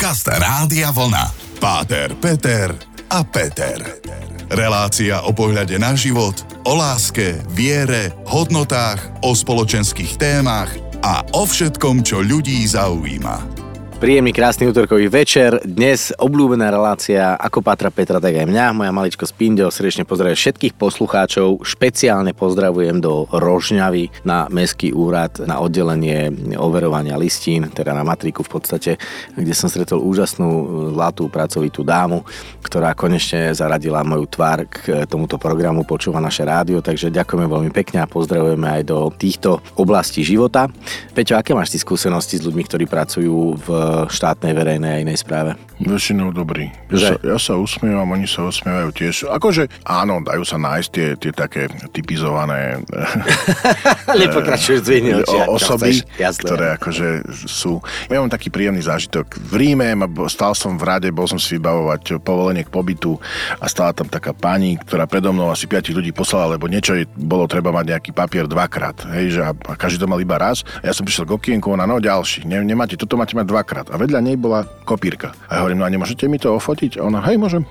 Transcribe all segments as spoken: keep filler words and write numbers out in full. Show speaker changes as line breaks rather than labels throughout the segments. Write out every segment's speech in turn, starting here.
Podcast Rádia Vlna. Páter, Peter a Peter. Relácia o pohľade na život, o láske, viere, hodnotách, o spoločenských témach a o všetkom, čo ľudí zaujíma.
Príjemný, krásny útorkový večer. Dnes obľúbená relácia ako Pátra Petra, tak aj mňa. Moja maličko Spindio srdečne pozdravujem všetkých poslucháčov. Špeciálne pozdravujem do Rožňavy na Mestský úrad na oddelenie overovania listín, teda na matriku v podstate, kde som stretol úžasnú, zlatú, pracovitú dámu, ktorá konečne zaradila moju tvár k tomuto programu, počúva naše rádio, takže ďakujeme veľmi pekne a pozdravujeme aj do týchto oblastí života. Peťo, aké máš ty skúsenosti s ľuďmi, ktorí pracujú v štátnej, verejnej a inej správe?
Väčšinou dobrý. Ja sa, ja sa usmievam, oni sa usmievajú tiež. Akože áno, dajú sa nájsť tie, tie také typizované
nepokračuješ zvihni oči,
osoby, ktoré akože sú. Ja mám taký príjemný zážitok. V Ríme stál som v rade, bol som si vybavovať povolenie k pobytu a stála tam taká pani, ktorá predo mnou asi piatich ľudí poslala, lebo niečo jej bolo treba mať nejaký papier dvakrát. Hej, že a, a každý to mal iba raz. A ja som prišiel k okienku, ona, no ďalší. Ne, nemáte, toto máte mať dvakrát. A vedľa nej bola kopírka. A ja hovorím, no a nemôžete mi to ofotiť? A ona, hej, môžem.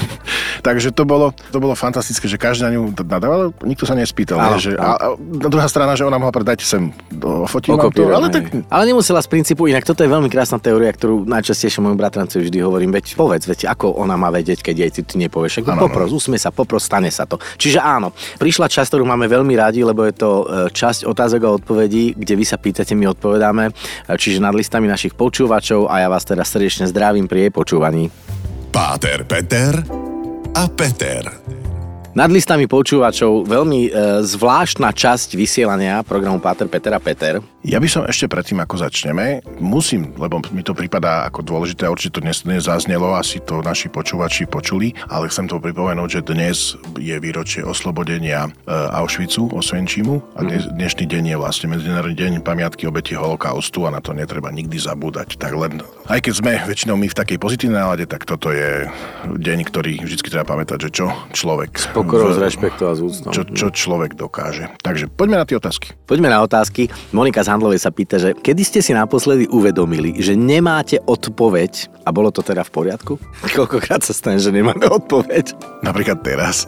Takže to bolo, to bolo fantastické, že každý na ňu nadával, nikto sa nespýtal. Áno, že, a, a druhá strana, že ona mohla povedať, dajte sem, ofotím vám to. Ale, tak...
ale nemusela z princípu, inak toto je veľmi krásna teória, ktorú najčastejšie môjmu bratrancovi vždy hovorím, veď povedz, veď ako ona má vedieť, keď jej ty, ty nepovieš. Ako, popros, usmie sa, popros, stane sa to. Čiže áno, prišla časť, ktorú máme veľmi radi, lebo je to časť otázok a odpovedí, kde vy sa pýtate, my odpovedáme. Čiže nad listami našich počúvačov a ja vás teda srdečne zdravím pri jej počúvaní.
Páter, Peter a Peter.
Nad listami počúvačov veľmi e, zvláštna časť vysielania programu Páter, Peter a Peter.
Ja by som ešte predtým, ako začneme, musím, lebo mi to pripadá ako dôležité, určite to dnes, dnes zaznelo, asi to naši počúvači počuli, ale chcem to pripomenúť, že dnes je výročie oslobodenia e, Auschwitzu, Osvienčimu a dnes, dnešný deň je vlastne Medzinárodný deň pamiatky obetí holokaustu a na to netreba nikdy zabúdať. Tak len, aj keď sme väčšinou my v takej pozitívnej nálade, tak toto je deň, ktorý vždy treba pamätať, že čo človek
pokorou, s rešpektom a s úctou.
Čo, čo človek dokáže. Takže poďme na tie otázky.
Poďme na otázky. Monika z Handlovej sa pýta, že kedy ste si naposledy uvedomili, že nemáte odpoveď a bolo to teda v poriadku? Koľkokrát sa stane, že nemáme odpoveď?
Napríklad teraz.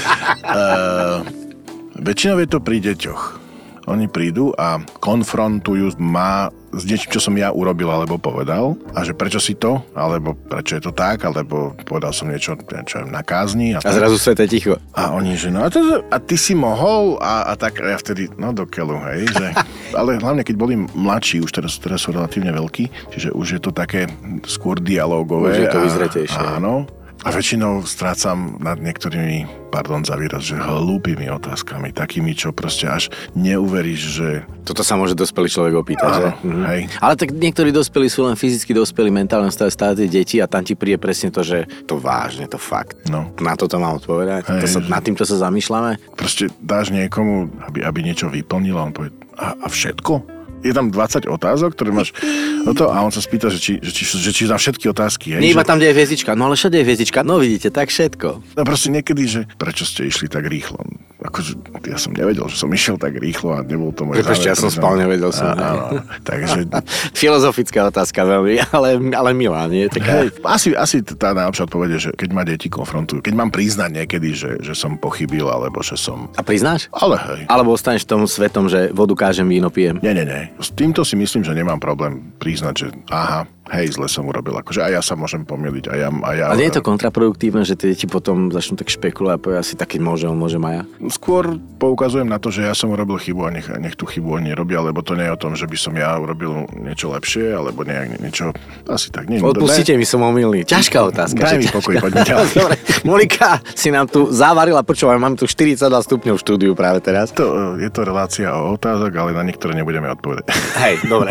uh, väčšinou je to pri deťoch. Oni prídu a konfrontujú ma s niečím, čo som ja urobil alebo povedal a že prečo si to, alebo prečo je to tak, alebo povedal som niečo, niečo na kázni.
A, a zrazu sveté ticho.
A oni, že no a, to, a ty si mohol a, a tak a ja vtedy, no do keľu, hej, že, ale hlavne keď boli mladší, už teraz, teraz sú relatívne veľkí, čiže už je to také skôr dialógové.
Už je to vyzretejšie.
Áno. A väčšinou strácam nad niektorými, pardon za výraz, že hlúpými otázkami, takými, čo proste až neuveríš, že...
Toto sa môže dospelý človek opýtať,
áno,
že?
Hej.
Ale tak niektorí dospelí sú len fyzicky dospelí, mentálne stále stále tie deti a tam ti príde presne to, že to vážne, to fakt.
No.
Na toto mám odpovedať?
Hej,
to sa,
že...
Nad týmto sa zamýšľame?
Proste dáš niekomu, aby, aby niečo vyplnil a on povie, a, a všetko? Je tam dvadsať otázok, ktoré máš toto a on sa spýta, že či, že či, že či na všetky otázky. Hej,
Nie iba
že...
tam, kde je hviezdička. No ale všade je hviezdička. No vidíte, tak všetko.
No proste niekedy, že prečo ste išli tak rýchlo? Akože ja som nevedel, že som išiel tak rýchlo a nebol to môj
záver. Ja som spal, nevedel som.
Áno, takže...
Filozofická otázka veľmi, ale, ale milá, nie? Taká...
Asi, asi tá najlepšia odpoveď je, že keď ma deti konfrontujú, keď mám priznať niekedy, že, že som pochybil, alebo že som...
A priznáš?
Ale hej.
Alebo ostaneš v tom svetom, že vodu kážem, víno pijem?
Nie, nie, nie. S týmto si myslím, že nemám problém priznať, že aha, hej, zle som urobil. Akože aj ja sa môžem pomýliť. A ja, a ja,
a nie je to kontraproduktívne, že tie deti potom začnú tak špekulovať a povedia si taký môžem, môžem aj ja?
Skôr poukazujem na to, že ja som urobil chybu a nech, nech tú chybu oni robia, lebo to nie je o tom, že by som ja urobil niečo lepšie, alebo nejak niečo, asi tak. Nie,
Odpustite mi, som omylný. Ťažká otázka.
Daj mi pokoj, poďme ďalej.
Dobre, Monika si nám tu zavarila, počúvaj, máme tu štyridsaťdva stupňov v štúdiu práve teraz.
To, je to relácia o otázok, ale na niektoré nebudeme odpovedať.
Hej, dobre.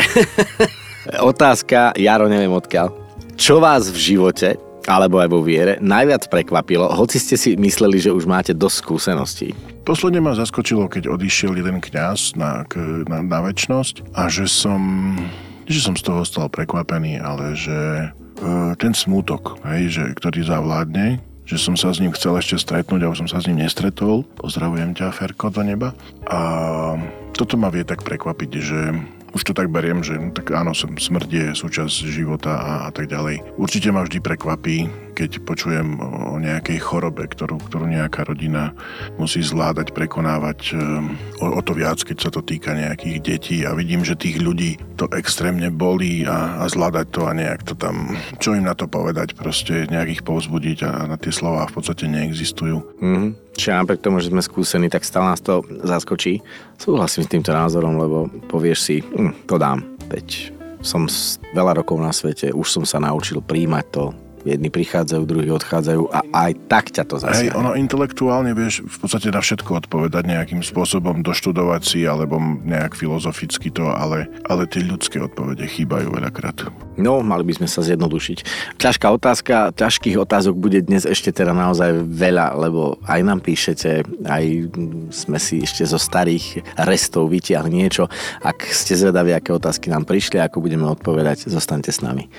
Otázka, Jaro, neviem odkiaľ. Čo vás v živote, alebo aj vo viere, najviac prekvapilo, hoci ste si mysleli, že už máte dosť skúseností?
Posledne ma zaskočilo, keď odišiel jeden kňaz na, na, na večnosť a že som, že som z toho stal prekvapený, ale že e, ten smútok, hej, že, ktorý zavládne, že som sa s ním chcel ešte stretnúť, ale som sa s ním nestretol. Pozdravujem ťa, Ferko, do neba. A toto ma vie tak prekvapiť, že už to tak beriem, že no, tak áno, smrť je súčasť života a, a tak ďalej. Určite ma vždy prekvapí, keď počujem o nejakej chorobe, ktorú, ktorú nejaká rodina musí zvládať, prekonávať, o, o to viac, keď sa to týka nejakých detí a vidím, že tých ľudí to extrémne bolí a, a zvládať to a nejak to tam, čo im na to povedať, proste nejak ich povzbudiť a na tie slová v podstate neexistujú.
Mm-hmm. Čiže napriek tomu, že sme skúsení, tak stále nás to zaskočí. Súhlasím s týmto názorom, lebo povieš si, hm, to dám, veď som veľa rokov na svete, už som sa naučil príjmať to. Jedni prichádzajú, druhí odchádzajú a aj tak ťa to zasiahne.
Hej, ono intelektuálne vieš v podstate na všetko odpovedať nejakým spôsobom, doštudovať si alebo nejak filozoficky to, ale, ale tie ľudské odpovede chýbajú veľakrát.
No, mali by sme sa zjednodušiť. Ťažká otázka, ťažkých otázok bude dnes ešte teda naozaj veľa, lebo aj nám píšete, aj sme si ešte zo starých restov vytiahli niečo. Ak ste zvedaví, aké otázky nám prišli, ako budeme odpovedať, zostaňte s nami.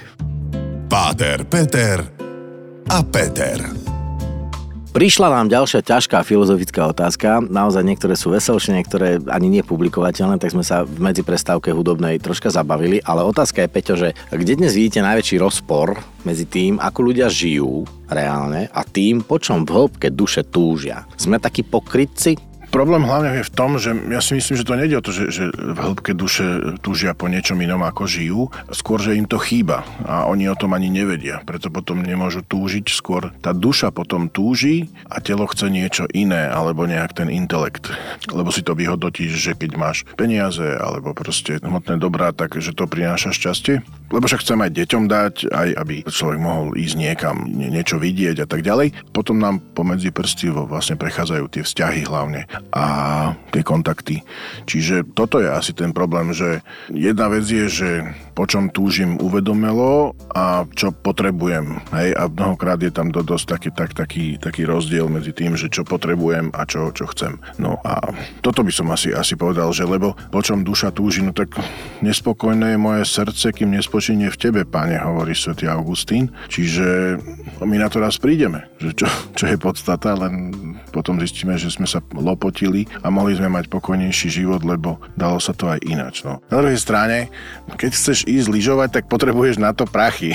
Páter, Peter a Peter.
Prišla nám ďalšia ťažká filozofická otázka. Naozaj niektoré sú veselšie, niektoré ani nepublikovateľné, tak sme sa v medziprestávke hudobnej troška zabavili. Ale otázka je, Peťo, že kde dnes vidíte najväčší rozpor medzi tým, ako ľudia žijú reálne a tým, po čom v hĺbke duše túžia? Sme takí pokrytci?
Problém hlavne je v tom, že ja si myslím, že to nejde o to, že, že v hĺbke duše túžia po niečom inom, ako žijú. Skôr, že im to chýba a oni o tom ani nevedia. Preto potom nemôžu túžiť. Skôr tá duša potom túži a telo chce niečo iné, alebo nejak ten intelekt. Lebo si to vyhodnotíš, že keď máš peniaze alebo proste hmotné dobrá, tak že to prináša šťastie. Lebo však chcem aj deťom dať, aj aby človek mohol ísť niekam, niečo vidieť a tak ďalej. Potom nám pomedzi prsty vlastne prechádzajú tie vzťahy hlavne a tie kontakty. Čiže toto je asi ten problém, že jedna vec je, že po čom túžim uvedomelo a čo potrebujem. Hej? A mnohokrát je tam dosť taký, tak, taký, taký rozdiel medzi tým, že čo potrebujem a čo, čo chcem. No a toto by som asi, asi povedal, že lebo po čom duša túži, no tak nespokojné je moje srdce, kým nespočinie v tebe, Pane, hovorí svätý Augustín. Čiže my na to raz prídeme, že čo, čo je podstata, len potom zistíme, že sme sa lopotili a mohli sme mať pokojnejší život, lebo dalo sa to aj ináč. No. Na druhej strane, keď chceš ísť lyžovať, tak potrebuješ na to prachy.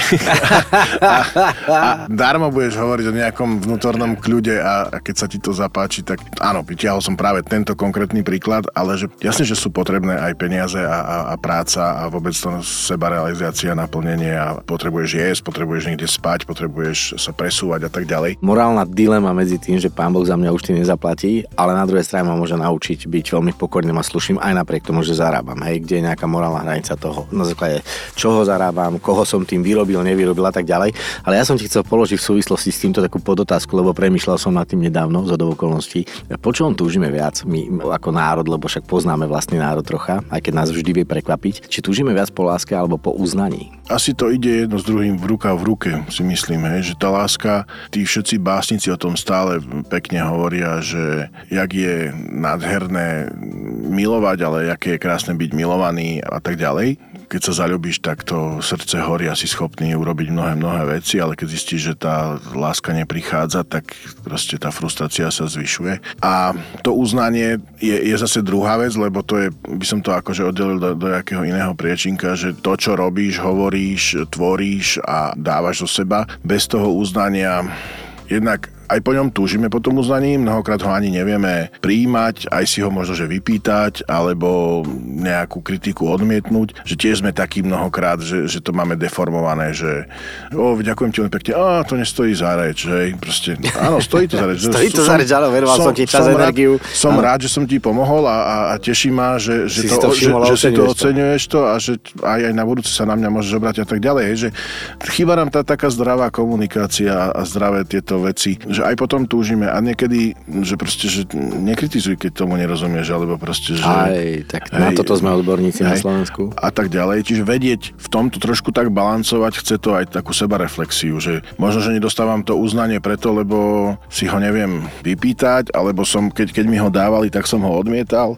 a, a darmo budeš hovoriť o nejakom vnútornom kľude a, a keď sa ti to zapáči, tak áno, vytiahol som práve tento konkrétny príklad, ale že jasne, že sú potrebné aj peniaze a, a, a práca a vôbec to sebarealizácia, naplnenie a potrebuješ jesť, potrebuješ niekde spať, potrebuješ sa presúvať a tak ďalej.
Morálna dilema medzi tým, že Pán Boh za mňa už ty nezaplatí, ale na druhej strane ma môže naučiť byť veľmi pokorným a slušným aj napriek tomu, že zarábam. Hej, kde je nejaká morálna hranica toho, na základe čoho zarábam, koho som tým vyrobil, nevyrobil a tak ďalej. Ale ja som ti chcel položiť v súvislosti s týmto takú podotázku, lebo premýšľal som nad tým nedávno z okolností. Po čom túžime viac my ako národ, lebo však poznáme vlastný národ trocha, aj keď nás vždy vie prekvapiť. Či túžime viac po láske alebo po uznaní?
Asi to ide jedno s druhým v ruka v ruke, si myslím, hej, že tá láska, tí všetci básnici o tom stále pekne hovoria, že jak je nádherné milovať, ale aké je krásne byť milovaný a tak ďalej. Keď sa zaľúbiš, tak to srdce horí, asi schopný urobiť mnohé, mnohé veci, ale keď zistíš, že tá láska neprichádza, tak proste tá frustrácia sa zvyšuje. A to uznanie je, je zase druhá vec, lebo to je, by som to akože oddelil do, do jakého iného priečinka, že to, čo robíš, hovoríš, tvoríš a dávaš zo seba, bez toho uznania jednak aj po ňom túžime po tom uznaní, mnohokrát ho ani nevieme prijímať, aj si ho možno že vypýtať, alebo nejakú kritiku odmietnúť, že tiež sme takí mnohokrát, že, že to máme deformované, že o, ďakujem ti len pekne, a to nestojí za reč, hej, proste, áno, stojí to za reč.
stojí to za reč, áno, veroval som, som ti čas, energiu.
Rád, som áno. rád, že som ti pomohol a, a, a teší ma, že, že, to, to všimol, že, že si to oceňuješ to a že aj, aj na budúce sa na mňa môžeš obrátiť a tak ďalej, hej, že chýba nám tá taká zdravá komunikácia a zdravé tieto veci, že aj potom túžime a niekedy, že proste, že nekritizuj, keď tomu nerozumieš, alebo proste, že...
Aj, tak na hej, toto sme odborníci hej, na Slovensku.
A tak ďalej, čiže vedieť v tomto trošku tak balancovať, chce to aj takú sebareflexiu, že možno, že nedostávam to uznanie preto, lebo si ho neviem vypýtať, alebo som, keď, keď mi ho dávali, tak som ho odmietal.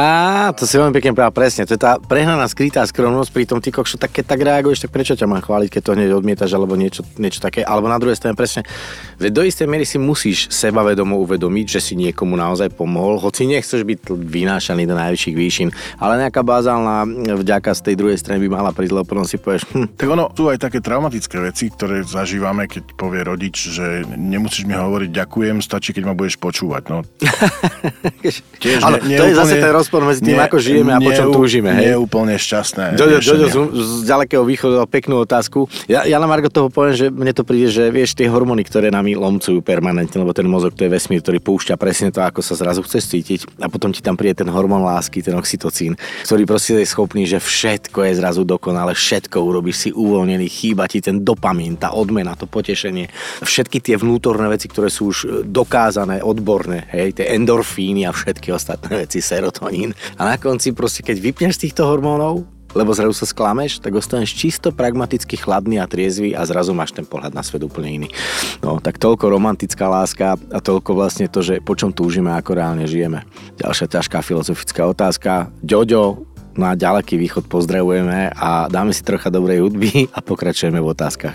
Á, to si veľmi pekne práve presne, to je tá prehnaná skrytá skromnosť, pri tom ty kokšo, tak keď tak reaguješ, tak prečo ťa mám chváliť, keď to hneď odmietaš, alebo niečo, niečo také, alebo na druhej strane presne, veď do istej miery miery si musíš sebavedomo uvedomiť, že si niekomu naozaj pomohol, hoci nechceš byť vynášaný do najvyšších výšin, ale nejaká bazálna vďaka z tej druhej strany by mala prísť, lebo potom si povieš, hm.
Tak ono, sú aj také traumatické veci, ktoré zažívame, keď povie rodič, že nemusíš mi hovoriť ďakujem, stačí, keď ma budeš počúvať. No. Tiež
ale
ne,
to je
úplne,
zase ten rozpor medzi tým, nie, ako žijeme a po čom túžime.
Nie je úplne šťastné.
Joďo, Joďo z ďalekého východu dal peknú otázku. Ja, ja na margo toho poviem, že mne to príde, že vieš, tie hormóny, ktoré nami lomcujú permanentne, lebo ten mozog to je vesmír, ktorý púšťa presne to, ako sa zrazu chceš cítiť a potom ti tam príde ten hormón lásky, ten oxytocín, ktorý proste je schopný, že všetko je zrazu dokonale, všetko urobíš, si uvoľnený, chýba ti ten dopamín, tá odmena, to potešenie, všetky tie vnútorné veci, ktoré sú už dokázané, odborné, hej, tie endorfíny a všetky ostatné veci, serotonín. A na konci proste, keď vypneš týchto hormónov, lebo zrazu sa sklameš, tak ostaneš čisto pragmaticky chladný a triezvy a zrazu máš ten pohľad na svet úplne iný. No, tak toľko romantická láska a toľko vlastne to, že po čom túžime a ako reálne žijeme. Ďalšia ťažká filozofická otázka. Ďoďo, na ďaleký východ pozdravujeme a dáme si trocha dobrej hudby a pokračujeme v otázkach.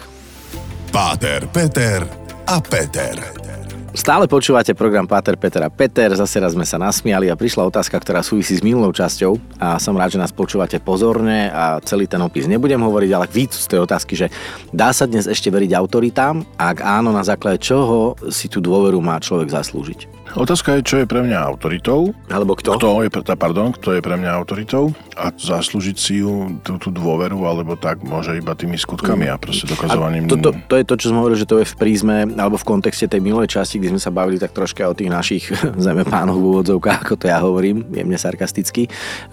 Páter, Peter a Peter.
Stále počúvate program Páter, Peter a Peter, zase raz sme sa nasmiali a prišla otázka, ktorá súvisí s minulou časťou a som rád, že nás počúvate pozorne a celý ten opis nebudem hovoriť, ale víc z tej otázky, že dá sa dnes ešte veriť autoritám? Ak áno, na základe čoho si tú dôveru má človek zaslúžiť?
Otázka je, čo je pre mňa autoritou.
Alebo kto?
Kto je, pardon, kto je pre mňa autoritou a zaslúžiť si ju, tú, tú dôveru, alebo tak môže iba tými skutkami a proste dokazovaním.
To, to, to je to, čo som hovoril, že to je v prízme, alebo v kontexte tej minulej časti, kde sme sa bavili tak troška o tých našich zemepánov v úvodzovkách, ako to ja hovorím, jemne sarkasticky,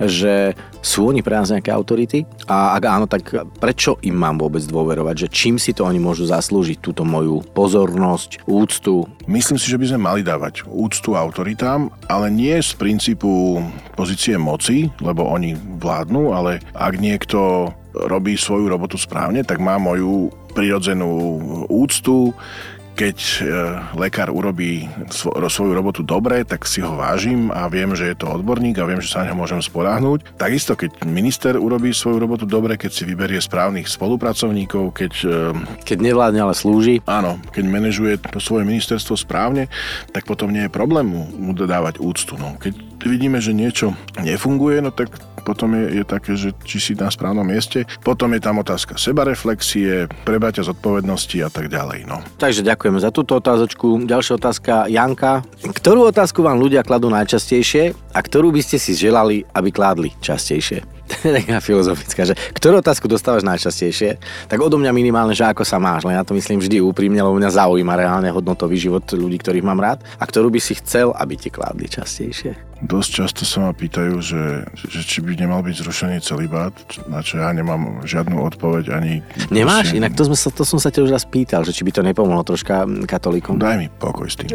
že sú oni pre nás nejaké autority a ak áno, tak prečo im mám vôbec dôverovať, že čím si to oni môžu zaslúžiť, túto moju pozornosť, úctu?
Myslím si, že by sme mali dávať úctu autoritám, ale nie z princípu pozície moci, lebo oni vládnu, ale ak niekto robí svoju robotu správne, tak má moju prirodzenú úctu. Keď e, lekár urobí svo, svoju robotu dobre, tak si ho vážim a viem, že je to odborník a viem, že sa na ňo môžem spoľahnúť. Takisto, keď minister urobí svoju robotu dobre, keď si vyberie správnych spolupracovníkov, keď... E,
keď nevládne, ale slúži.
Áno, keď manažuje to svoje ministerstvo správne, tak potom nie je problém mu, mu dodávať úctu. No. Keď vidíme, že niečo nefunguje, no tak potom je, je také, že či si na správnom mieste. Potom je tam otázka sebareflexie, prebratia zodpovednosti a tak ďalej. No.
Takže ďakujeme za túto otázočku. Ďalšia otázka, Janka. Ktorú otázku vám ľudia kladú najčastejšie a ktorú by ste si želali, aby kládli častejšie? To je taká filozofická, že ktorú otázku dostávaš najčastejšie, tak odo mňa minimálne, že ako sa máš, len ja to myslím vždy úprimne, lebo mňa zaujíma reálne hodnotový život ľudí, ktorých mám rád a ktorú by si chcel, aby ti kládli častejšie.
Dosť často sa ma pýtajú, že, že či by nemal byť zrušený celibát, na čo ja nemám žiadnu odpoveď ani...
Nemáš?
Prosím.
Inak to, sme sa, to som sa ťa už raz pýtal, že či by to nepomohlo troška katolíkom.
Daj mi pokoj s tým.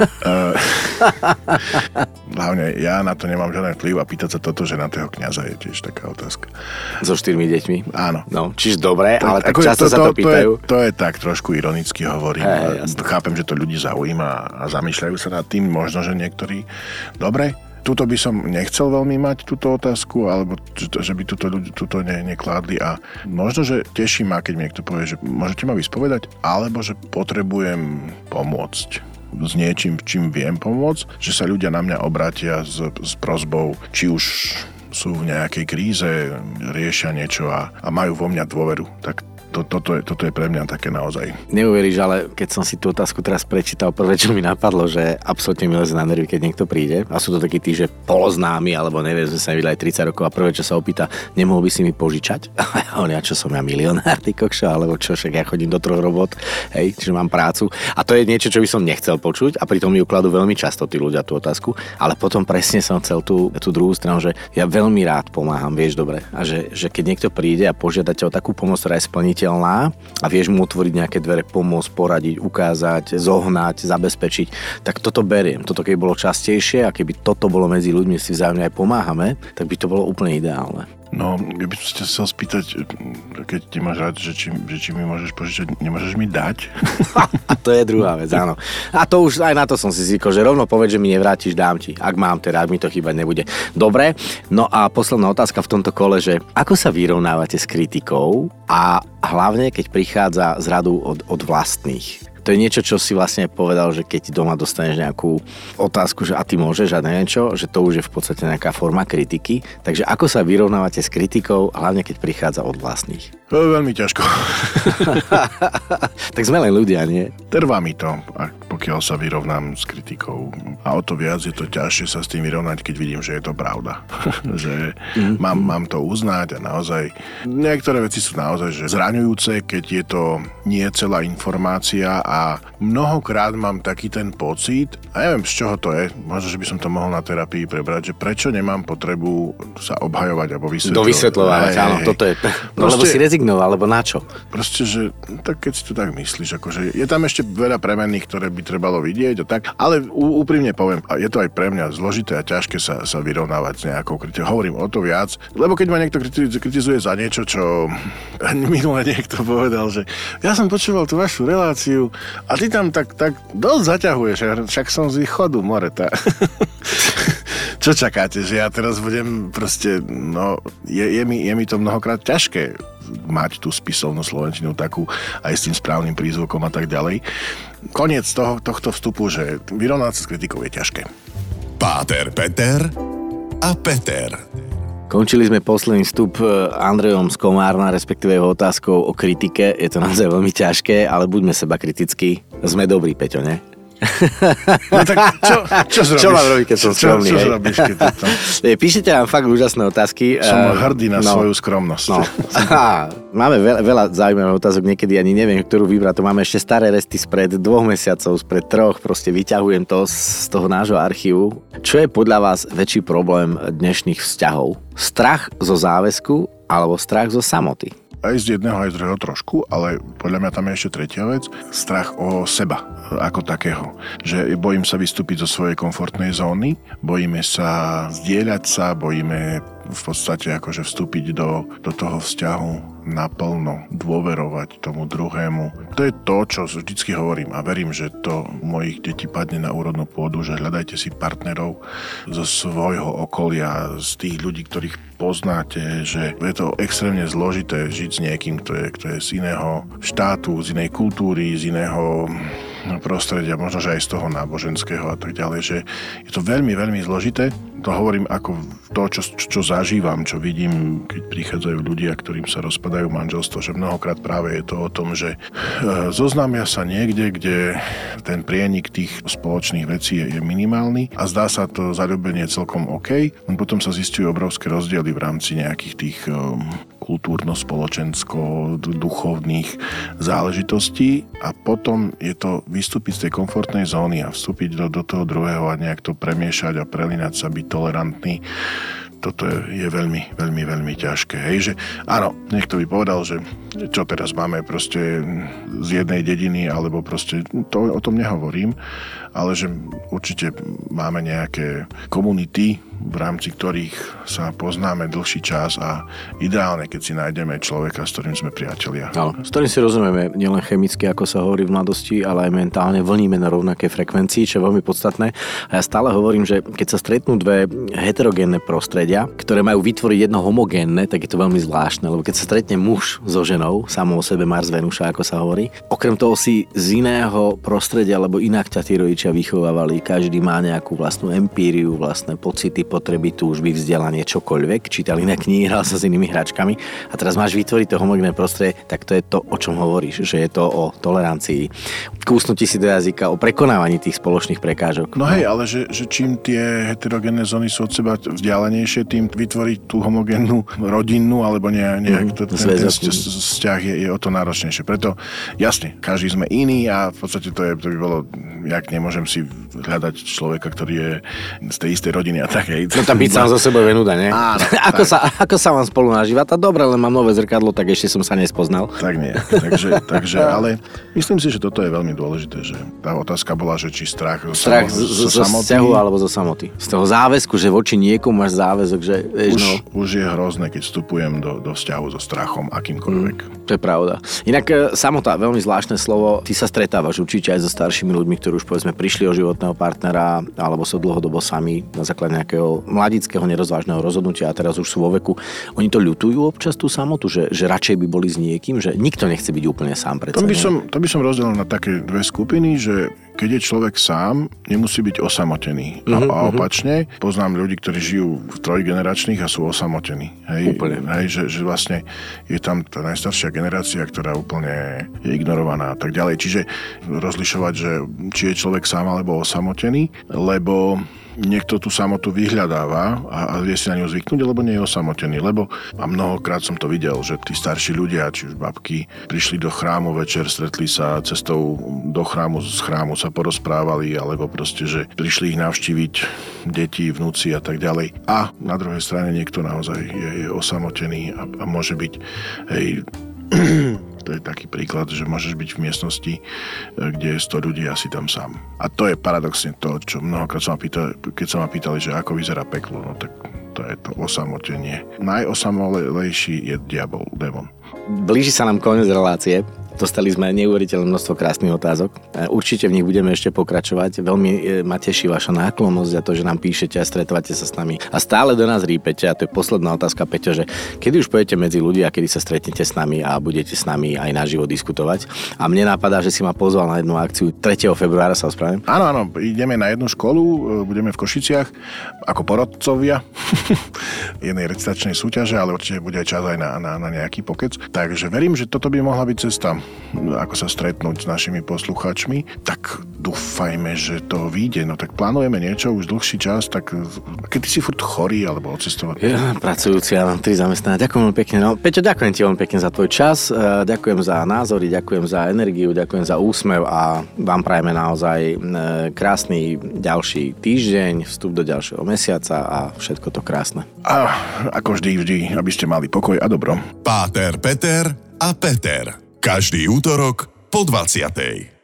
Hlavne ja na to nemám žiaden vplyv a pýtať sa toto, že na toho kňaza je tiež taká otázka.
So štyrmi deťmi?
Áno.
No, čiže dobre,
tak,
ale tak
to,
často
to,
sa to pýtajú.
To je, to je tak trošku ironicky hovorím. Hey, chápem, že to ľudí zaujíma a zamýšľajú sa nad tým, možno, že niektorí... Dobre, tuto by som nechcel veľmi mať túto otázku, alebo že by túto ľudí túto ne, nekládli a možno, že teší ma, keď mi niekto povie, že môžete ma vyspovedať, alebo že potrebujem pomôcť s niečím, čím viem pomôcť, že sa ľudia na mňa obrátia s, s prosbou, či už sú v nejakej kríze, riešia niečo a, a majú vo mňa dôveru. Tak To, toto, je, toto je pre mňa také naozaj.
Neuveríš, ale keď som si tú otázku teraz prečítal, prvé, čo mi napadlo, že absolútne mi leze na nervy, keď niekto príde a sú to takí tí, že poloznámi, alebo neviem, sme sa nevideli aj tridsať rokov a prvé, čo sa opýta, nemohol by si mi požičať? A on, ja čo som ja milionár, ty kokšo, alebo čo, však ja chodím do troch robot, hej, čiže mám prácu. A to je niečo, čo by som nechcel počuť a pritom mi ukladú veľmi často tí ľudia tú otázku, ale potom presne som chcel tú, tú druhú stranu, že ja veľmi rád pomáham, vieš dobre, a že, že keď niekto príde a požiada ťa o takú pomoc, ktorá je splniteľná a vieš mu otvoriť nejaké dvere, pomôcť, poradiť, ukázať, zohnať, zabezpečiť, tak toto beriem. Toto keby bolo častejšie a keby toto bolo medzi ľuďmi, si vzájomne aj pomáhame, tak by to bolo úplne ideálne.
No, ja by som sa chcel spýtať, keď ti máš rád, že či, že či mi môžeš požičať, nemôžeš mi dať?
A to je druhá vec, áno. A to už aj na to som si zvykol, že rovno povedz, že mi nevrátiš, dám ti. Ak mám, teda, ak mi to chýbať nebude. Dobre, no a posledná otázka v tomto kole, že ako sa vyrovnávate s kritikou a hlavne, keď prichádza z radu od, od vlastných? To je niečo, čo si vlastne povedal, že keď doma dostaneš nejakú otázku, že a ty môžeš a neviem čo, že to už je v podstate nejaká forma kritiky. Takže ako sa vyrovnávate s kritikou, hlavne keď prichádza od vlastných?
To je veľmi ťažko.
Tak sme len ľudia, nie?
Trvá mi to, pokiaľ sa vyrovnám s kritikou. A o to viac je to ťažšie sa s tým vyrovnať, keď vidím, že je to pravda. Že mm-hmm. mám, mám to uznať a naozaj niektoré veci sú naozaj že zraňujúce, keď je to nie celá informácia a mnohokrát mám taký ten pocit, a neviem z čoho to je, možno, že by som to mohol na terapii prebrať, že prečo nemám potrebu sa obhajovať alebo vysvetľovať.
Dovysvetľovať, áno, toto je. No proste, lebo si rezignoval, alebo na čo?
Proste, že tak keď si to tak myslíš, akože je tam ešte veľa premenných, ktoré by trebalo vidieť a tak, ale ú, úprimne poviem, je to aj pre mňa zložité a ťažké sa, sa vyrovnávať s nejakou kritikou. Hovorím o to viac, lebo keď ma niekto kritizuje za niečo, čo minule niekto povedal, že ja som počúval tú vašu reláciu a ty tam tak, tak dosť zaťahuješ, však som z východu, Moreta. Čo čakáte, že ja teraz budem proste, no, je, je, mi, je mi to mnohokrát ťažké mať tú spisovnú slovenčinu takú aj s tým správnym prízvukom a tak ďalej. Koniec toho, tohto vstupu, že vyrovnať sa s kritikou je ťažké.
Páter Peter a Peter.
Končili sme posledný vstup Andrejom z Komárna, respektíve jeho otázkou o kritike. Je to naozaj veľmi ťažké, ale buďme seba kritickí. Sme dobrí, Peťo, ne?
No tak čo, čo zrobíš?
Čo mám robiť, keď som skromný?
Čo, čo zrobíš, keď to...
Píšete nám fakt úžasné otázky.
Som hrdý na
no,
svoju skromnosť.
No. Aha, máme veľa, veľa zaujímavých otázok, niekedy ani neviem, ktorú vybrať. To máme ešte staré resty spred dvoch mesiacov, spred troch. Proste vyťahujem to z toho nášho archívu. Čo je podľa vás väčší problém dnešných vzťahov? Strach zo záväzku alebo strach zo samoty?
Aj z jedného, aj z druhého trošku, ale podľa mňa tam je ešte tretia vec. Strach o seba ako takého. Že bojím sa vystúpiť zo svojej komfortnej zóny, bojíme sa zdieľať sa, bojíme v podstate akože vstúpiť do, do toho vzťahu naplno, dôverovať tomu druhému. To je to, čo vždycky hovorím a verím, že to u mojich detí padne na úrodnú pôdu, že hľadajte si partnerov zo svojho okolia, z tých ľudí, ktorých poznáte, že je to extrémne zložité žiť s niekým, kto je, kto je z iného štátu, z inej kultúry, z iného prostredia, možno, že aj z toho náboženského a tak ďalej, že je to veľmi, veľmi zložité. To hovorím ako to, čo, čo zažívam, čo vidím, keď prichádzajú ľudia, ktorým sa rozpadajú manželstvo, že mnohokrát práve je to o tom, že zoznámia sa niekde, kde ten prienik tých spoločných vecí je, je minimálny a zdá sa to zaľúbenie celkom OK, len potom sa zistujú obrovské rozdiely v rámci nejakých tých um, kultúrno-spoločensko-duchovných záležitostí a potom je to vystúpiť z tej komfortnej zóny a vstúpiť do, do toho druhého a nejak to premiešať a prelinať sa, byť tolerantný. Toto je, je veľmi, veľmi, veľmi ťažké. Hej, že áno, niekto by povedal, že čo teraz máme proste z jednej dediny, alebo proste, to, o tom nehovorím, ale že určite máme nejaké komunity, v rámci ktorých sa poznáme dlhší čas a ideálne, keď si nájdeme človeka, s ktorým sme priatelia.
No, s ktorým si rozumieme nielen chemicky, ako sa hovorí v mladosti, ale aj mentálne vlníme na rovnaké frekvencii, čo je veľmi podstatné. A ja stále hovorím, že keď sa stretnú dve heterogénne prostredia, ktoré majú vytvoriť jedno homogénne, tak je to veľmi zvláštne, lebo keď sa stretne muž so ženou, samo o sebe Mars Venuša, ako sa hovorí, okrem toho si z iného prostredia, lebo inak ťa tí rodičia vychovávali, každý má nejakú vlastnú empíriu, vlastné pocity, potreby, túžby, vzdelanie, čokoľvek, čítal iné knihy, hral sa s inými hračkami a teraz máš vytvoriť to homogénne prostredie, tak to je to, o čom hovoríš, že je to o tolerancii, kúsnutí si do jazyka, o prekonávaní tých spoločných prekážok.
No hej, ale že, že čím tie heterogénne zóny sú od seba vzdialenejšie, tým vytvoriť tú homogénnu rodinnú alebo nejak, nejak mm, to, ten, ten vzťah je, je o to náročnejšie. Preto jasne, každý sme iný a v podstate to, je, to by bolo, jak nemôžem si hľadať človeka, ktorý je z tej istej rodiny a tak. Hej.
No tam byť sám za sebou je nuda, ne?
Áno.
ako, sa, ako sa vám spolu nažíva? Tá dobre, len mám nové zrkadlo, tak ešte som sa nespoznal.
Tak nie. Takže, takže ale myslím si, že toto je veľmi dôležité, že tá otázka bola, že či strach,
strach zo, zo, zo vzťahu alebo zo samoty. Z toho záväzku, že voči niekomu máš záväzok, že vieš,
už,
no...
už je hrozné, keď vstupujem do, do vzťahu so strachom akýmkoľvek.
Mm, to je pravda. Inak samota, veľmi zvláštne slovo. Ty sa stretávaš určite aj so staršími ľuďmi, ktorí už povedzme prišli o životného partnera alebo sú dlhodobo sami na základe nejakého nejakého mladického nerozvážneho rozhodnutia a teraz už sú vo veku. Oni to ľutujú občas tú samotu, že, že radšej by boli s niekým, že nikto nechce byť úplne sám predsa.
To by som, to by som rozdelil na také dve skupiny, že keď je človek sám, nemusí byť osamotený. Uh-huh, a opačne, uh-huh. poznám ľudí, ktorí žijú v trojgeneračných a sú osamotení. Hej, hej, že, že vlastne je tam tá najstaršia generácia, ktorá úplne je ignorovaná a tak ďalej. Čiže rozlišovať, že či je človek sám alebo osamotený, lebo niekto tú samotu vyhľadáva a, a vie si na ňu zvyknúť, lebo nie je osamotený. Lebo, a mnohokrát som to videl, že tí starší ľudia, či už babky, prišli do chrámu večer, stretli sa cestou do chrámu, z chrámu sa porozprávali, alebo proste, že prišli ich navštíviť deti, vnúci a tak ďalej. A na druhej strane niekto naozaj je, je osamotený a, a môže byť, hej, to je taký príklad, že môžeš byť v miestnosti, kde je sto ľudí a si tam sám. A to je paradoxne to, čo mnohokrát sa ma pýtali, keď sa ma pýtali, že ako vyzerá peklo, no tak to je to osamotenie. Najosamelejší je diabol, démon.
Blíži sa nám koniec relácie. Dostali sme neuveriteľné množstvo krásnych otázok. Určite v nich budeme ešte pokračovať. Veľmi ma teší vaša náklonnosť a to, že nám píšete a stretávate sa s nami. A stále do nás rýpete. A to je posledná otázka, Peťo, že kedy už pôjdete medzi ľudí a kedy sa stretnete s nami a budete s nami aj naživo diskutovať. A mne napadá, že si ma pozval na jednu akciu tretieho februára, sa ospravedlňujem.
Áno, áno, ideme na jednu školu, budeme v Košiciach ako porodcovia jednej recitačnej súťaže, ale určite bude aj čas aj na, na, na nejaký pokec. Takže verím, že toto by mohla byť cesta, ako sa stretnúť s našimi poslucháčmi, tak dúfajme, že to vyjde. No tak plánujeme niečo už dlhší čas, tak keď ty si furt chorý alebo odcestovať.
Ja, pracujúci, ja mám tri zamestnané. Ďakujem veľmi pekne. No, Peťo, ďakujem ti veľmi pekne za tvoj čas, ďakujem za názory, ďakujem za energiu, ďakujem za úsmev a vám prajeme naozaj krásny ďalší týždeň, vstup do ďalšieho mesiaca a všetko to krásne.
A ako vždy, vždy, aby ste mali pokoj a dobro.
Páter Peter a Peter. Každý útorok po dvadsiatej.